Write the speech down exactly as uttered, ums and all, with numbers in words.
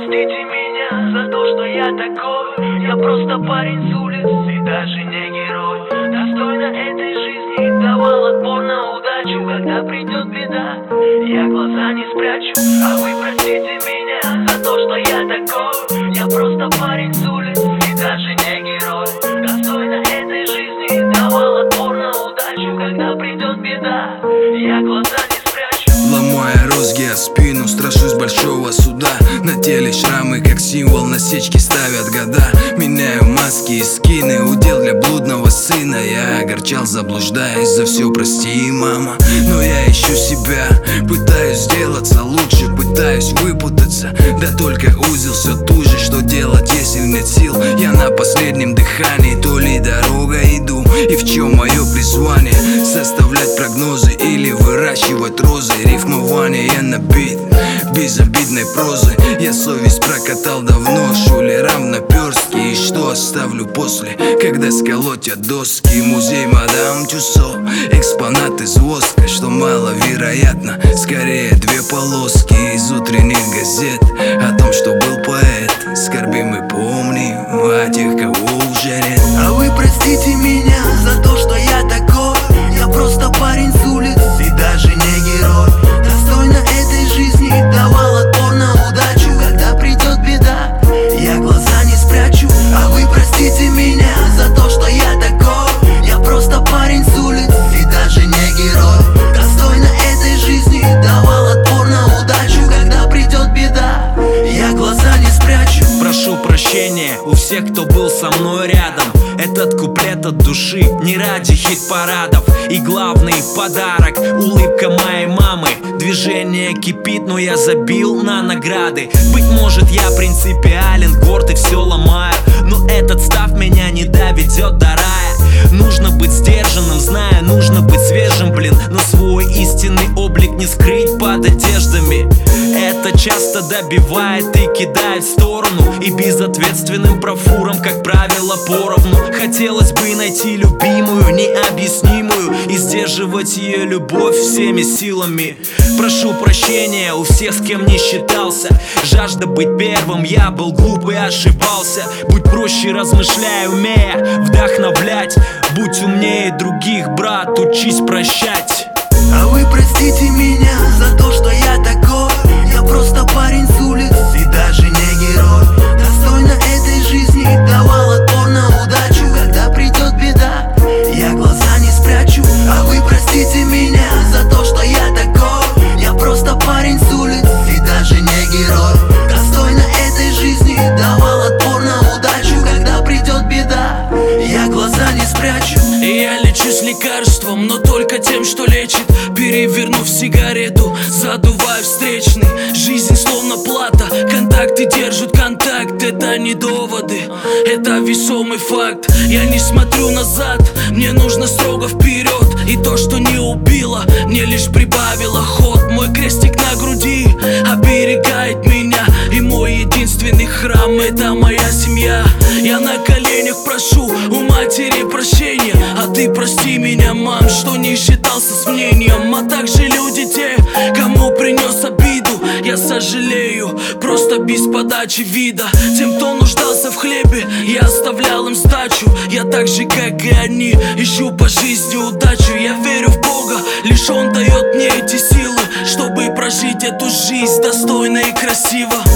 простите меня за то, что я такой. Я просто парень с улиц и даже не герой. Достойно этой жизни давал отпор на удачу. Когда придет беда, я глаза не спрячу. А вы простите меня за то, что я такой. Я просто парень с улиц и даже не герой. Достойно этой жизни давал отпор на удачу. Когда придет беда, я глаза не спрячу. Ломая розги о спину, страшусь большого суда. На теле шрамы, как символ, насечки ставят года. Меняю маски и скины, удел для блудного сына. Я огорчал, заблуждаясь, за все прости, мама. Но я ищу себя, пытаюсь сделаться лучше, пытаюсь выпутаться. Да только узел все туже, что делать, если нет сил? Я на последнем дыхании, то ли дорога иду. И в чем мое призвание? Составлять прогнозы или выращивать розы? Рифмование на бит, безобидной прозы. Я совесть прокатал давно, шулерам наперстки. И что оставлю после, когда сколотят доски? Музей мадам Тюссо, экспонат из воска, что маловероятно, скорее две полоски из утренних газет о том, что был поэт. Скорбим и помним о тех, кого уже нет. А вы простите меня за то, что я такой. Я просто парень с улиц и даже не герой. Достойно этой жизни давал отпор на удачу. Когда придет беда, я глаза не спрячу. А вы простите меня за то, что я такой. Я просто парень с улиц и даже не герой. Достойно этой жизни давал отпор на удачу. Когда придет беда, я глаза не спрячу. Прошу прощения у всех, кто был со мной рядом. Этот куплет от души, не ради хит-парадов. И главный подарок, улыбка моей мамы. Движение кипит, но я забил на награды. Быть может, я принципиален, горд и все ломаю. Но этот став меня не доведет до рая. Нужно быть сдержанным, зная, нужно быть свежим, блин. Но свой истинный облик не скрыть под одеждами. Это часто добивает и кидает в сторону. И безответственным профуром, как правило, поровну. Хотелось бы найти любимую, необъяснимую, и сдерживать ее любовь всеми силами. Прошу прощения у всех, с кем не считался. Жажда быть первым, я был глуп и ошибался. Будь проще, размышляй, умея вдохновлять. Будь умнее других, брат, учись прощать. А вы простите меня за то, что я такой. Я просто парень с улиц и даже не герой. Достойно этой жизни давал отпор на удачу. Когда придет беда, я глаза не спрячу. А вы простите меня за то, что я такой. Я просто парень с улиц и даже не герой. Достойно этой жизни давал отпор на удачу. Когда придет беда, я глаза не спрячу. И я лечусь лекарством, но только тем, что лечит. Перевернув сигарету, задуваю встречный. Жизнь словно плата, контакты держат контакт. Это не доводы, это весомый факт. Я не смотрю назад, мне нужно строго вперед. И то, что не убило, мне лишь прибавило ход. Мой крестик на груди оберегает меня. И мой единственный храм — это моя семья. Я на коленях прошу у матери прощения. А ты прости меня, мам, что не считался с мнением. А также люди те, кому принес обиду. Я сожалею, просто без подачи вида. Тем, кто нуждался в хлебе, я оставлял им сдачу. Я так же, как и они, ищу по жизни удачу. Я верю в Бога, лишь Он дает мне эти силы, чтобы прожить эту жизнь достойно и красиво.